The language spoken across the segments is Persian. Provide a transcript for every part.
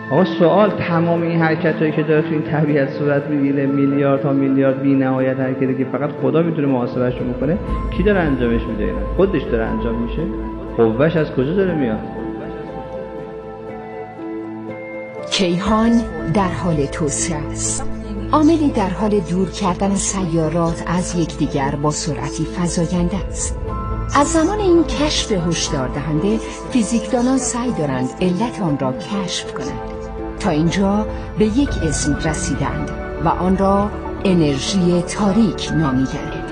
آقا سوال تمام این حرکتایی که داره تو این طبیعت صورت میگیره، میلیارد ها میلیارد بی نهایت حرکتی که فقط خدا میتونه محاسبهش رو بکنه، کی داره انجامش میده؟ اینا خودش داره انجام میشه؟ قوهش از کجا داره میاد؟ کیهان در حال توسعه است. عاملی در حال دور کردن سیارات از یکدیگر با سرعتی فزاینده است. از زمان این کشف هشدار دهنده، فیزیکدانان سعی دارند علت آن را کشف کنند. تا اینجا به یک اسم رسیدند و آن را انرژی تاریک نامیدند.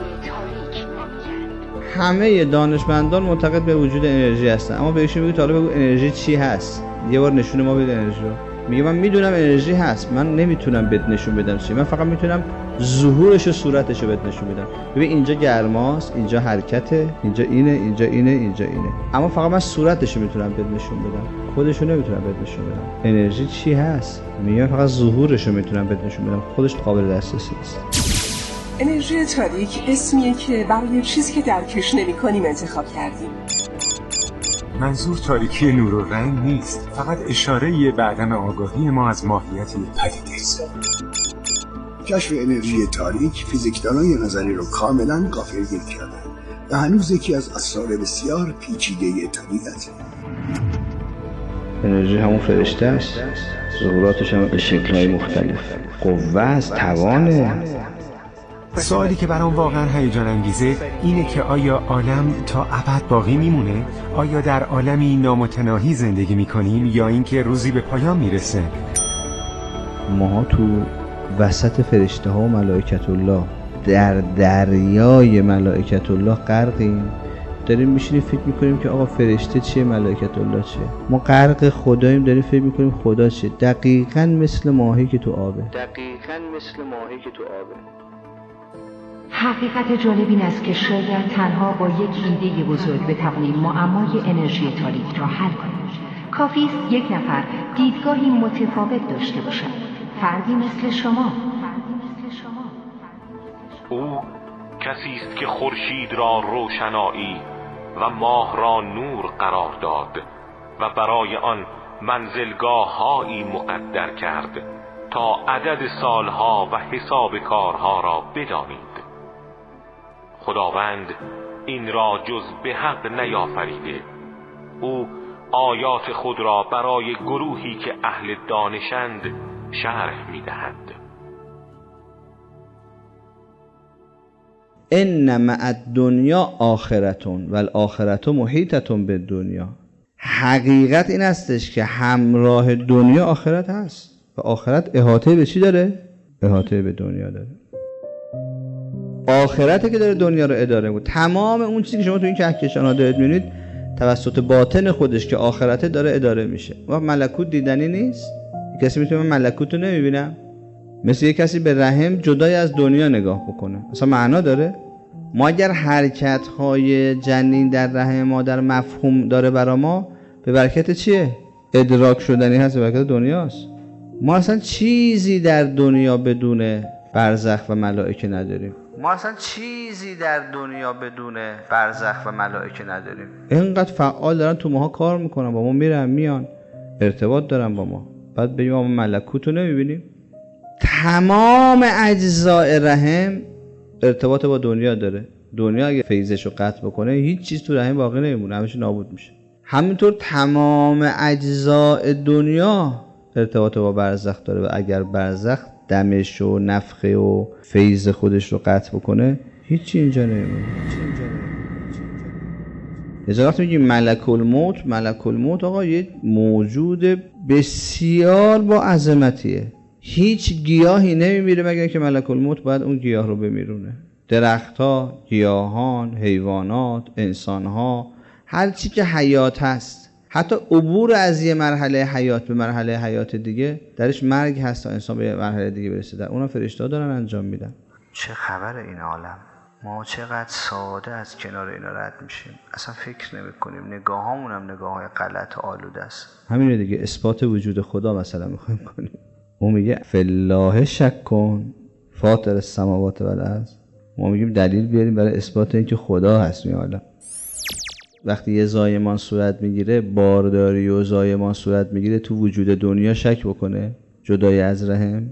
همه دانشمندان معتقد به وجود انرژی هستن، اما بهشون میگه حالا بگو انرژی چی هست؟ یه بار نشون ما بده انرژی رو. میگه من میدونم انرژی هست، من نمیتونم بهت نشون بدم چی، من فقط میتونم ظهورش و صورتش رو بهت نشون بدم. ببین اینجا گرماست، اینجا حرکته، اینجا اینه، اینجا اینه، اینجا اینه، اما فقط من صورتش رو میتونم بهت نشون بدم، خودش رو نمیتونم بهت نشون بدم. انرژی چی هست؟ میگه فقط ظهورش رو میتونم بهت نشون بدم، خودش قابل دسترسی نیست. انرژی تاریک اسمیه که برای چیزی که درکش نمی‌کنیم انتخاب کردیم. منظور تاریکی نور و رنگ نیست، فقط اشاره‌ای به عدم آگاهی ما از ماهیت یک پدیده است. کشف انرژی تاریک فیزیکدانان نظری رو کاملا غافلگیر کردن و هنوز یکی از اسرار بسیار پیچیده طبیعته. انرژی همون فرشته است، ظهوراتش هم به شکل‌های مختلف، قوه است، توانه. سوالی که برام واقعا هیجان انگیزه اینه که آیا عالم تا ابد باقی میمونه؟ آیا در عالمی نامتناهی زندگی میکنیم یا اینکه روزی به پایان میرسه؟ ما تو وسط فرشته ها و ملائکت الله در دریای ملائکت الله غرقیم، داریم میشینیم فکر میکنیم که آقا فرشته چیه، ملائکت الله چیه. ما غرق خداییم، داریم فکر میکنیم خدا چیه. دقیقاً مثل ماهی که تو آبه. حقیقت جالب این است که شاید تنها با یک ایده بزرگ بتوانیم معمای انرژی تاریک را حل کنیم. کافی است یک نفر دیدگاهی متفاوت داشته باشد، فردی مثل شما. او کسی است که خورشید را روشنایی و ماه را نور قرار داد و برای آن منزلگاه‌هایی مقدر کرد تا عدد سالها و حساب کارها را بدانید. خداوند این را جز به حق نیافریده. او آیات خود را برای گروهی که اهل دانشند شرح می‌دهد. ان مع الدنیا آخرتون و الاخرت محیطتون بالدنیا. حقیقت این استش که همراه دنیا آخرت هست و آخرت احاطه به چی داره؟ احاطه به دنیا داره. آخرته که داره دنیا رو اداره می‌کنه. تمام اون چیزی که شما تو این کهکشان‌ها دارید می‌بینید توسط باطن خودش که آخرته داره اداره میشه. و ملکوت دیدنی نیست. کسی میتونه من ملکوت رو نمی‌بینم؟ مثل یک کسی به رحم جدای از دنیا نگاه بکنه. اصلا معنا داره؟ ما اگر حرکت‌های جنین در رحم مادر مفهوم داره برای ما، به برکت چیه؟ ادراک شدنی هست، به برکت دنیاست. ما اصلا چیزی در دنیا بدون برزخ و ملائکه نداریم. اینقدر فعال دارن تو ماها کار میکنن، با ما میرن میان، ارتباط دارن با ما. بعد بگیم ما ملکوت رو نمیبینیم؟ تمام اجزای رحم ارتباط با دنیا داره. دنیا اگه فیضش رو قطع بکنه هیچ چیز تو رحم باقی نمیمونه، همش نابود میشه. همینطور تمام اجزای دنیا ارتباط با برزخ داره و اگر برزخ دمش و نفخه و فیض خودش رو قطع بکنه هیچی اینجا نمیمونه. لذا وقتی میگیم ملک الموت آقا یه موجود بسیار با عظمتیه. هیچ گیاهی نمیمیره مگر که ملک الموت باید اون گیاه رو بمیرونه. درختها، گیاهان، حیوانات، انسانها، هر چی که حیات هست، حتی عبور از یه مرحله حیات به مرحله حیات دیگه درش مرگ هست تا انسان به مرحله دیگه برسه، در اونم فرشته‌ها دارن انجام میدن. چه خبر این عالم؟ ما چقدر ساده از کنار اینا رد میشیم، اصلا فکر نمی‌کنیم، نگاهامون هم نگاه‌های غلط و آلوده است. همین دیگه اثبات وجود خدا مثلا می‌خوایم کنیم. اون میگه فالله شک کن فاطر السماوات و الارض. ما میگیم دلیل بیاریم برای اثبات اینکه خدا هست این عالم. وقتی یه زایمان صورت میگیره، بارداری و زایمان صورت میگیره، تو وجود دنیا شک بکنه جدای از رحم؟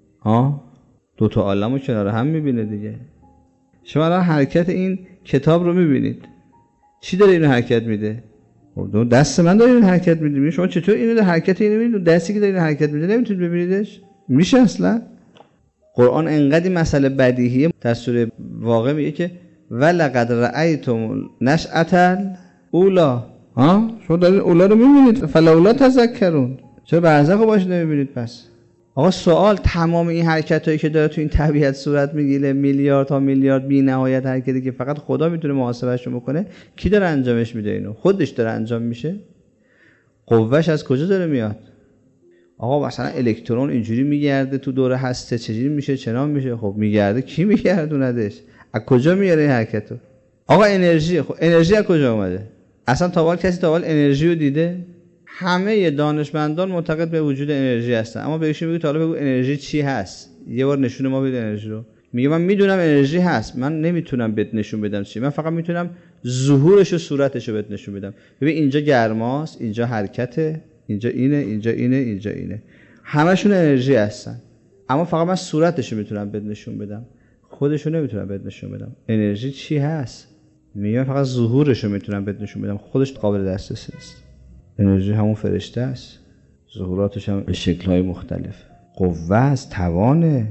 دو تا عالمو کنار هم میبینه دیگه. شما الان حرکت این کتاب رو میبینید، چی داره اینو حرکت میده؟ دست من داره اینو حرکت میده. شما چطور اینو حرکت اینو میبینید؟ دستی که داره اینو حرکت میده نمیتونید ببینیدش؟ میشه اصلا؟ قرآن انقدر این مسئله بدیهیه، در سوره واقع میگه که ولقد رأیتم نشأة الاولی. شما دارید اولا رو میبینید، فلولا تذکرون، چرا برزخ رو باش نمیبینید؟ پس آقا سوال، تمام این حرکت هایی که داره تو این طبیعت صورت میگیره، میلیارد تا میلیارد بی نهایت حرکتی که فقط خدا میتونه محاسبهش رو بکنه، کی داره انجامش میده؟ اینو خودش داره انجام میشه؟ قوهش از کجا داره میاد؟ آقا مثلا الکترون اینجوری میگرده تو دور هسته، چجوری میشه چنان میشه؟ خب میگرده، کی میگردوندش؟ از کجا میاره این حرکتو؟ آقا انرژی، خب انرژی از کجا اومده؟ اصلا تا حال کسی تا حال انرژی رو دیده؟ همه دانشمندان معتقد به وجود انرژی هستن، اما بهشون بگو تا حالا بگو انرژی چی هست، یه بار نشون ما بده انرژی رو. میگه من میدونم انرژی هست، من نمیتونم بهت نشون بدم چی، من فقط میتونم ظهورش و صورتش رو بهت نشون بدم. ببین اینجا گرماست، اینجا حرکته، اینجا اینه، اینجا اینه، اینجا اینه، همشون انرژی هستن، اما فقط من صورتش رو میتونم بهت نشون بدم، خودش رو نمیتونم بهت نشون بدم. انرژی چی هست؟ میگه فقط ظهورش رو میتونم بهت نشون بدم، خودش قابل دسترسی نیست. انرژی همون فرشته است، ظهوراتش هم به شکل‌های مختلف. قوه است، توانه.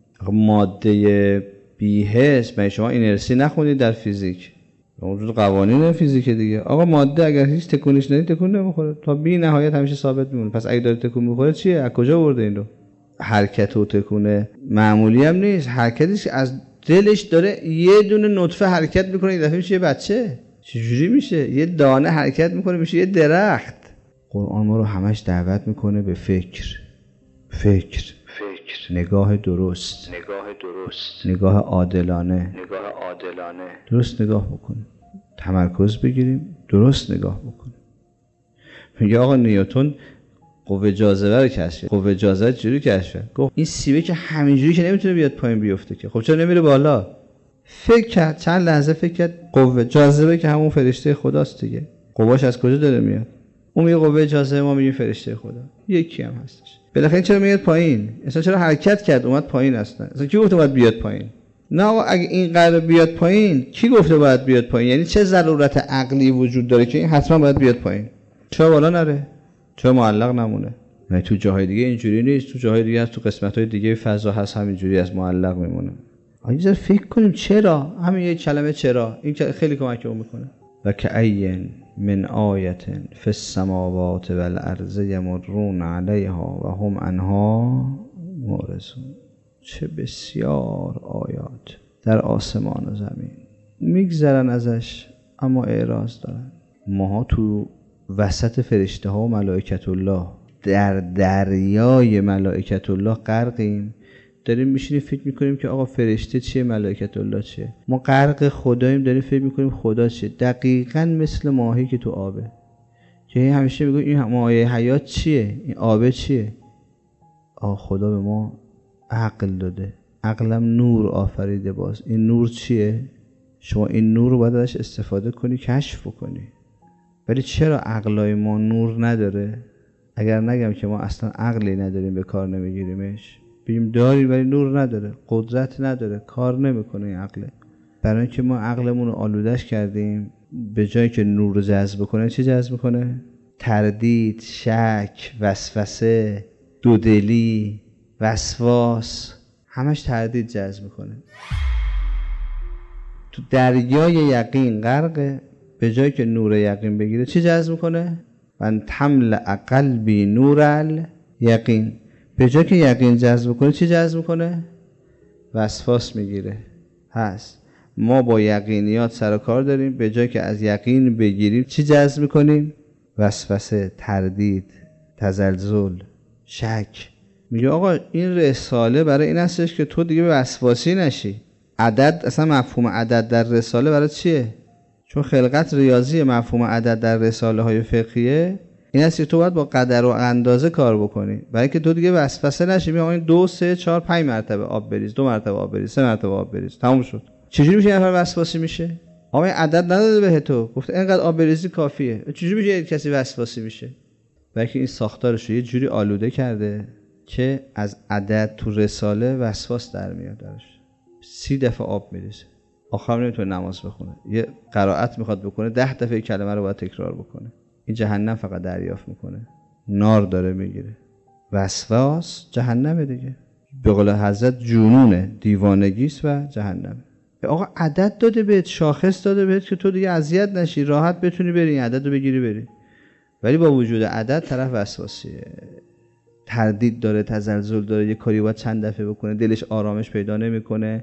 ماده بی‌حس، من شما اینرسی نخونید در فیزیک، موجود قوانین فیزیک دیگه. آقا ماده اگر هیچ تکونیش ندید تکون نمیخوره، تا بی نهایت همیشه ثابت میمونه. پس اگه داره تکون میخوره چیه؟ از کجا آورده این رو؟ حرکت و تکونه معمولی هم نیست، حرکتیش که از دلش داره یه دونه نطفه حرکت میکنه، این دفعه میشه یه بچه. چجوری میشه؟ یه دانه حرکت میکنه میشه یه درخت. قرآن ما رو همش دعوت میکنه به فکر، نگاه درست، نگاه عادلانه. درست نگاه بکنیم، تمرکز بگیریم، درست نگاه بکنیم. میگه آقا نیوتن قوه جاذبه رو کشف کرد. قوه جاذبه چجوری کشف کرد؟ گفت این سیبه که همینجوری که نمیتونه بیاد پایین بیفته که، خب چرا نمیره بالا؟ فکر کرد، چند لحظه فکر کرد، قوه جاذبه که همون فرشته خداست دیگه، قواش از کجا داره میاد؟ اون میگه قوه جاذبه، ما میگیم فرشته خدا، یکی هم هستش. بالاخره چرا میاد پایین؟ اصلا چرا حرکت کرد اومد پایین؟ اصلا کی گفته باید بیاد پایین؟ نه آقا اگه این قرار بیاد پایین، کی گفته باید بیاد پایین؟ یعنی چه ضرورت عقلی وجود داره که این حتما باید بیاد پایین؟ چرا بالا نره؟ چرا معلق نمونه؟ نه تو جاهای دیگه اینجوری نیست، تو جاهای دیگه هست، تو قسمت‌های دیگه فضا هست همینجوری از معلق میمونه. آگه ذره فکر کنیم چرا؟ همین یک کلمه چرا این خیلی کمکمون میکنه. و کأین من آیة فی السماوات والارض یمرون علیها و هم عنها معرضون. چه بسیار آیات در آسمان و زمین، میگذرن ازش اما اعراض دارن. ماها تو وسط فرشته ها و ملائکت الله، در دریای ملائکت الله غرقیم، داریم میشینیم فکر میکنیم که آقا فرشته چیه، ملائکت الله چیه. ما غرق خداییم، داریم فکر میکنیم خدا چیه. دقیقاً مثل ماهی که تو آبه، که همیشه میگه این مایه حیات چیه، این آبه چیه. آقا خدا به ما عقل داده، عقلم نور آفریده. باز این نور چیه؟ شما این نور رو باید ازش استفاده کنی، کشف کنی. ولی چرا عقلای ما نور نداره؟ اگر نگم که ما اصلا عقلی نداریم، به کار نمیگیریمش. بگیم داریم ولی نور نداره، قدرت نداره، کار نمیکنه این عقله. برای اینکه ما عقلمون رو آلودش کردیم، به جایی که نور رو جذب کنه چی جذب کنه؟ تردید، شک، وسوسه، دودلی، وسواس، همش تردید جذب میکنه. تو دریای یقین غرقه، به جایی که نور یقین بگیره چی جذب میکنه؟ من تملأ قلبی نور الیقین. به جایی که یقین جذب کنه چی جذب کنه؟ وسواس میگیره. هست ما با یقینیات سر و کار داریم، به جایی که از یقین بگیریم چی جذب میکنیم؟ وسوسه، تردید، تزلزل، شک. میگه آقا این رساله برای این هستش که تو دیگه وسواسی نشی. عدد، اصلا مفهوم عدد در رساله برای چیه؟ چون خلقت ریاضی، مفهوم عدد در رساله های فقهیه این است که تو باید با قدر و اندازه کار بکنی، برای اینکه تو دیگه وسوسه نشی. میگه این 2 3 4 5 مرتبه آب بریز، 2 مرتبه آب بریز، 3 مرتبه آب بریز، تموم شد. چجوری میشه نفر وسواسی میشه؟ آقا عدد نداده به تو، گفته اینقدر آب بریزی کافیه. چجوری میشه کسی وسواسی میشه؟ بلکه این ساختارش رو یه جوری آلوده کرده که از عدد تو رساله وسواس در میاد درش. 30 دفعه آب میریزه، آخر نمیتونه نماز بخونه، یه قرائت میخواد بکنه 10 دفعه کلمه رو باید تکرار بکنه. این جهنم فقط دریافت میکنه، نار داره میگیره. وسواس جهنمه دیگه، به قول حضرت جنونه، دیوانگیست و جهنمه. آقا عدد داده بهت، شاخص داده بهت که تو دیگه اذیت نشی، راحت بتونی بری این عدد رو بگیری بری. ولی با وجود عدد طرف وسواسیه، تردید داره، تزلزل داره، یه کاری باید چند دفعه بکنه، دلش آرامش پیدا نمیکنه،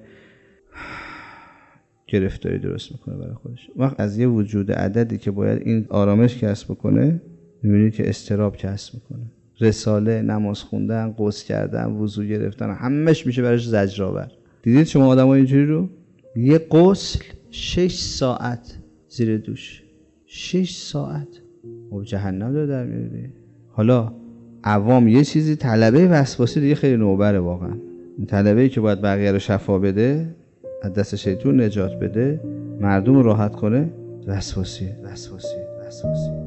گرفتاری درست میکنه برای خودش. وقت از یه وجود عددی که باید این آرامش کسب بکنه، میبینید که اضطراب کسب میکنه. رساله، نماز خوندن، غسل کردن، وضو گرفتن، همش میشه براش زجرآور. دیدید شما آدمای اینجوری رو؟ یه غسل 6 ساعت زیر دوش، 6 ساعت. و جهنم داره در میاد. حالا عوام یه چیزی، طلبه وسواسی دیگه خیلی نوبره واقعا. این طلبه‌ای که باید بقیه رو شفا بده، از دست شیطان نجات بده، مردم رو راحت کنه، وسواسیه.